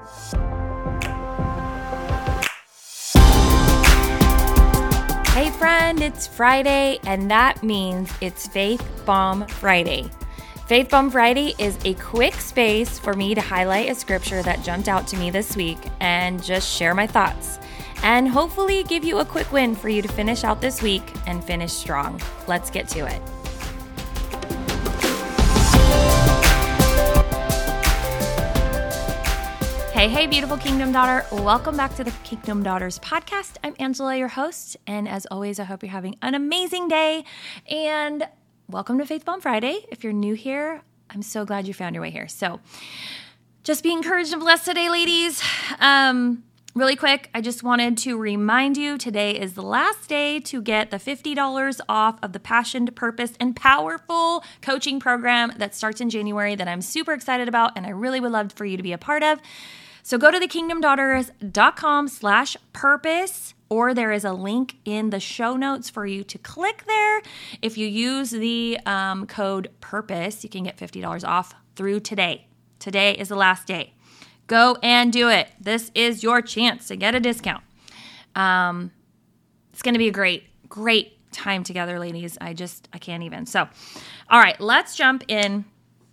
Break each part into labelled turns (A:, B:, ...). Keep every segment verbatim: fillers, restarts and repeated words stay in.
A: Hey friend, it's Friday, and that means it's Faith Bomb Friday. Faith Bomb Friday is a quick space for me to highlight a scripture that jumped out to me this week and just share my thoughts, and hopefully give you a quick win for you to finish out this week and finish strong. Let's get to it. Hey, hey, beautiful Kingdom Daughter. Welcome back to the Kingdom Daughters podcast. I'm Angela, your host, and as always, I hope you're having an amazing day, and welcome to Faith Bomb Friday. If you're new here, I'm so glad you found your way here. So just be encouraged and blessed today, ladies. Um, really quick, I just wanted to remind you today is the last day to get the fifty dollars off of the Passion to Purpose and Powerful coaching program that starts in January that I'm super excited about, and I really would love for you to be a part of. So go to thekingdomdaughters.com slash purpose, or there is a link in the show notes for you to click there. If you use the um, code PURPOSE, you can get fifty dollars off through today. Today is the last day. Go and do it. This is your chance to get a discount. Um, it's going to be a great, great time together, ladies. I just, I can't even. So, all right, let's jump in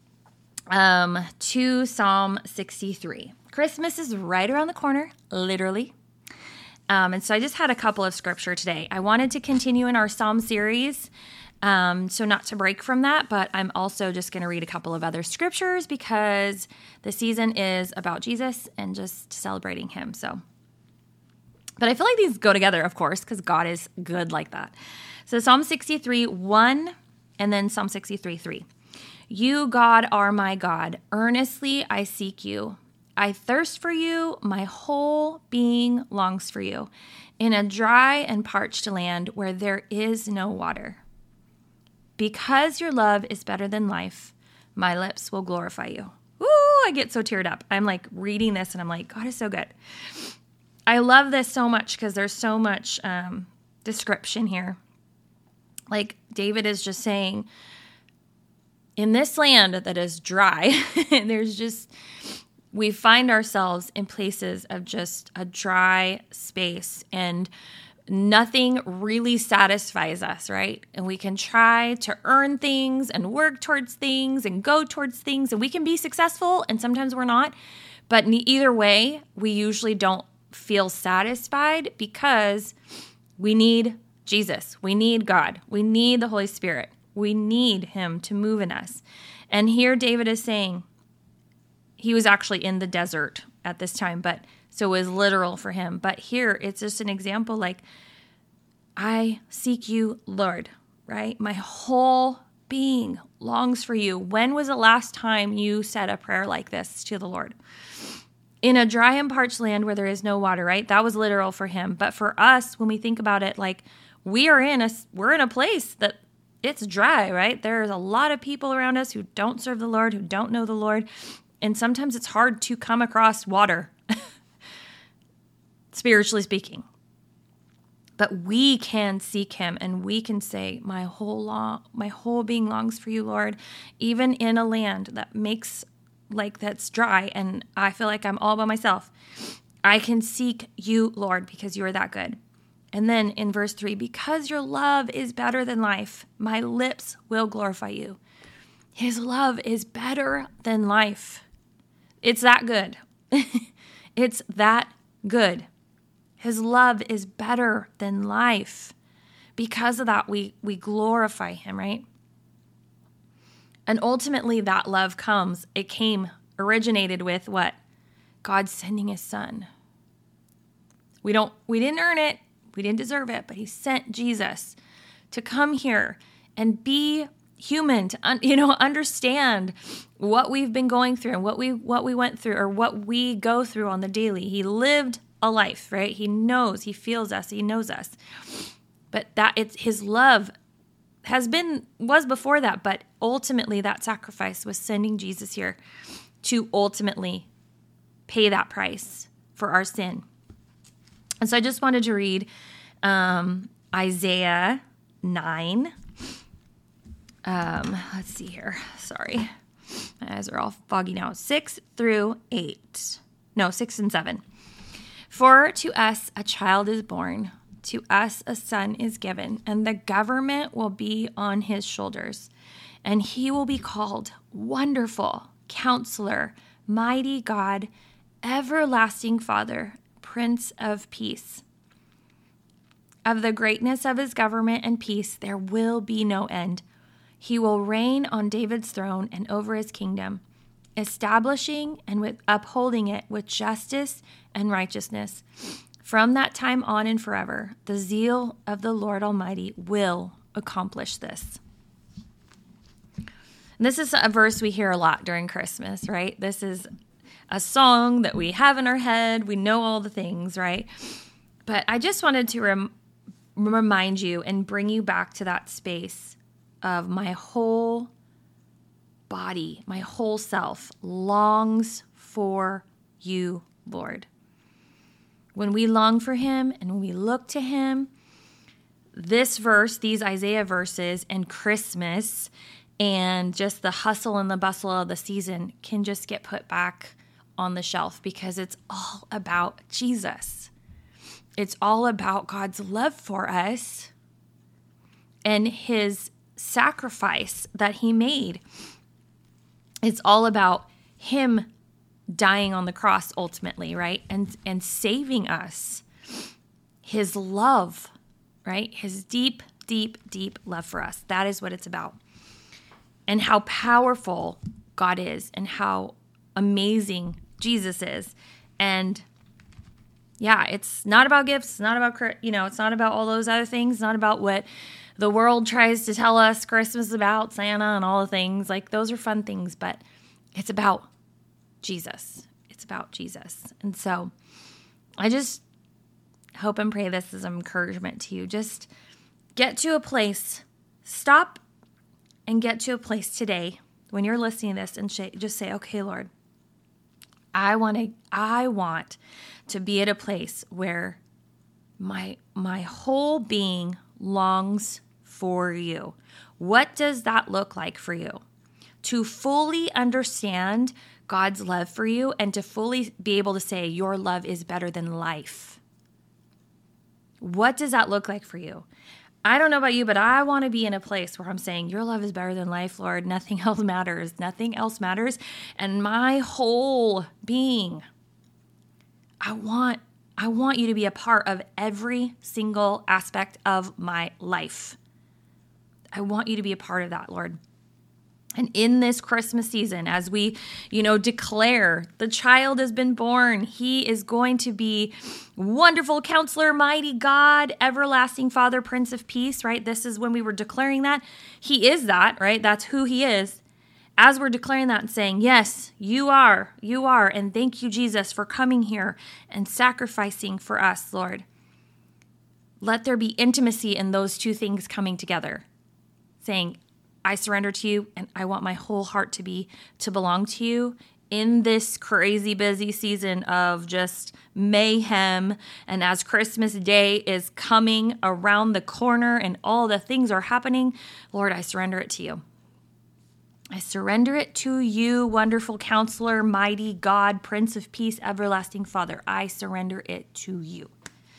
A: um, to Psalm sixty-three. Christmas is right around the corner, literally. Um, and so I just had a couple of scripture today. I wanted to continue in our Psalm series, um, so not to break from that, but I'm also just going to read a couple of other scriptures because the season is about Jesus and just celebrating him. So, but I feel like these go together, of course, because God is good like that. So Psalm sixty-three, one, and then Psalm sixty-three, three. You, God, are my God. Earnestly I seek you. I thirst for you, my whole being longs for you, in a dry and parched land where there is no water. Because your love is better than life, my lips will glorify you. Woo, I get so teared up. I'm like reading this and I'm like, God is so good. I love this so much because there's so much um, description here. Like David is just saying, in this land that is dry, there's just... we find ourselves in places of just a dry space and nothing really satisfies us, right? And we can try to earn things and work towards things and go towards things, and we can be successful and sometimes we're not. But either way, we usually don't feel satisfied because we need Jesus. We need God. We need the Holy Spirit. We need him to move in us. And here David is saying, he was actually in the desert at this time, but so it was literal for him. But here it's just an example like, I seek you, Lord, right? My whole being longs for you. When was the last time you said a prayer like this to the Lord? In a dry and parched land where there is no water, right? That was literal for him. But for us, when we think about it, like we are in a, we're in a place that it's dry, right? There's a lot of people around us who don't serve the Lord, who don't know the Lord. And sometimes it's hard to come across water, spiritually speaking. But we can seek him and we can say, my whole long, my whole being longs for you, Lord, even in a land that makes like that's dry and I feel like I'm all by myself. I can seek you, Lord, because you are that good. And then in verse three, because your love is better than life, my lips will glorify you. His love is better than life. It's that good. It's that good. His love is better than life. Because of that, we, we glorify him, right? And ultimately that love comes, it came, originated with what? God sending his son. We don't, we didn't earn it. We didn't deserve it, but he sent Jesus to come here and be human, to un, you know, understand what we've been going through and what we what we went through or what we go through on the daily. He lived a life, right? He knows, he feels us, he knows us. But that it's his love has been was before that, but ultimately that sacrifice was sending Jesus here to ultimately pay that price for our sin. And so I just wanted to read um, Isaiah nine. Um, let's see here. Sorry. My eyes are all foggy now. six through eight. No, six and seven. For to us a child is born, to us a son is given, and the government will be on his shoulders. And he will be called Wonderful, Counselor, Mighty God, Everlasting Father, Prince of Peace. Of the greatness of his government and peace there will be no end. He will reign on David's throne and over his kingdom, establishing and with upholding it with justice and righteousness. From that time on and forever, the zeal of the Lord Almighty will accomplish this. This is a verse we hear a lot during Christmas, right? This is a song that we have in our head. We know all the things, right? But I just wanted to rem- remind you and bring you back to that space of my whole body, my whole self longs for you, Lord. When we long for him and when we look to him, this verse, these Isaiah verses and Christmas and just the hustle and the bustle of the season can just get put back on the shelf because it's all about Jesus. It's all about God's love for us and his sacrifice that he made. It's all about him dying on the cross ultimately, right? And and saving us. His love, right? His deep, deep, deep love for us. That is what it's about. And how powerful God is and how amazing Jesus is. And yeah, it's not about gifts. It's not about, you know, it's not about all those other things. It's not about what the world tries to tell us Christmas is about, Santa and all the things. Like, those are fun things, but it's about Jesus. It's about Jesus. And so I just hope and pray this is an encouragement to you. Just get to a place, stop and get to a place today when you're listening to this and sh- just say, okay, Lord, I want to, I want to be at a place where my, my whole being longs for you. What does that look like for you? To fully understand God's love for you and to fully be able to say your love is better than life. What does that look like for you? I don't know about you, but I want to be in a place where I'm saying your love is better than life, Lord. Nothing else matters. Nothing else matters. And my whole being, I want, I want you to be a part of every single aspect of my life. I want you to be a part of that, Lord. And in this Christmas season, as we, you know, declare the child has been born, he is going to be Wonderful Counselor, Mighty God, Everlasting Father, Prince of Peace, right? This is when we were declaring that. He is that, right? That's who he is. As we're declaring that and saying, yes, you are, you are, and thank you, Jesus, for coming here and sacrificing for us, Lord. Let there be intimacy in those two things coming together, saying, I surrender to you, and I want my whole heart to be to belong to you in this crazy busy season of just mayhem. And as Christmas Day is coming around the corner and all the things are happening, Lord, I surrender it to you. I surrender it to you, Wonderful Counselor, Mighty God, Prince of Peace, Everlasting Father. I surrender it to you.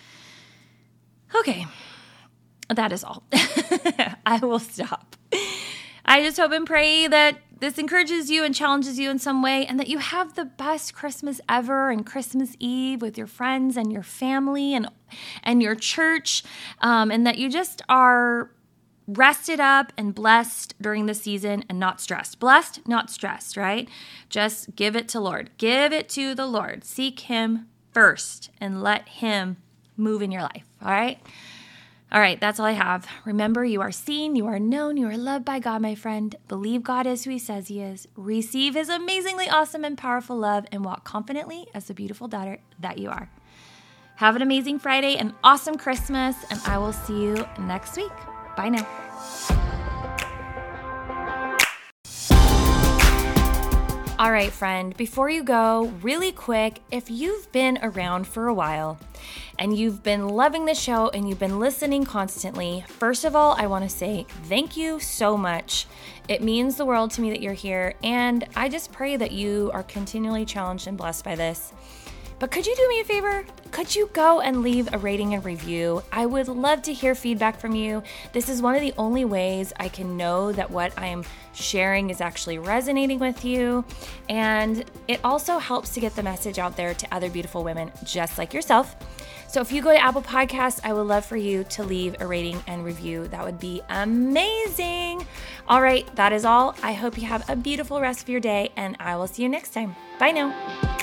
A: Okay, that is all. I will stop. I just hope and pray that this encourages you and challenges you in some way and that you have the best Christmas ever and Christmas Eve with your friends and your family and and your church, um, and that you just are rested up and blessed during the season and not stressed. Blessed, not stressed, right? Just give it to Lord. Give it to the Lord. Seek him first and let him move in your life, all right? All right, that's all I have. Remember, you are seen, you are known, you are loved by God, my friend. Believe God is who he says he is. Receive his amazingly awesome and powerful love and walk confidently as the beautiful daughter that you are. Have an amazing Friday, an awesome Christmas, and I will see you next week. Bye now. All right, friend, before you go, really quick, if you've been around for a while and you've been loving the show and you've been listening constantly, first of all, I want to say thank you so much. It means the world to me that you're here, and I just pray that you are continually challenged and blessed by this. But could you do me a favor? Could you go and leave a rating and review? I would love to hear feedback from you. This is one of the only ways I can know that what I am sharing is actually resonating with you. And it also helps to get the message out there to other beautiful women just like yourself. So if you go to Apple Podcasts, I would love for you to leave a rating and review. That would be amazing. All right, that is all. I hope you have a beautiful rest of your day, and I will see you next time. Bye now.